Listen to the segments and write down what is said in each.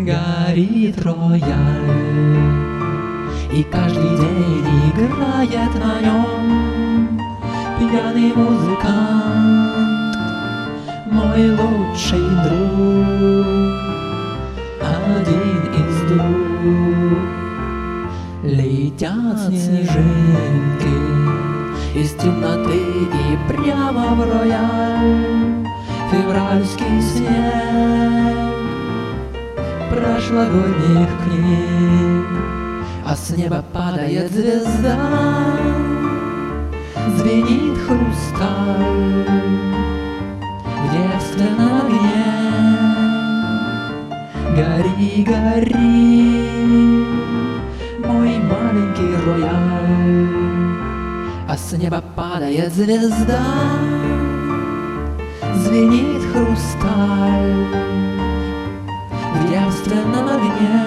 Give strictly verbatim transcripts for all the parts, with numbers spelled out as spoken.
Горит рояль, и каждый день играет на нем пьяный музыкант, мой лучший друг, один из двух. Летят снежинки из темноты и прямо в рояль. Февральский снег прошлогодних книг, а с неба падает звезда, звенит хрусталь в девственном огне. Гори, гори, мой маленький рояль, а с неба падает звезда, звенит хрусталь в девственном огне.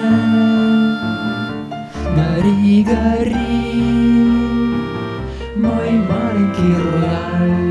Гори, гори, мой маленький рояль.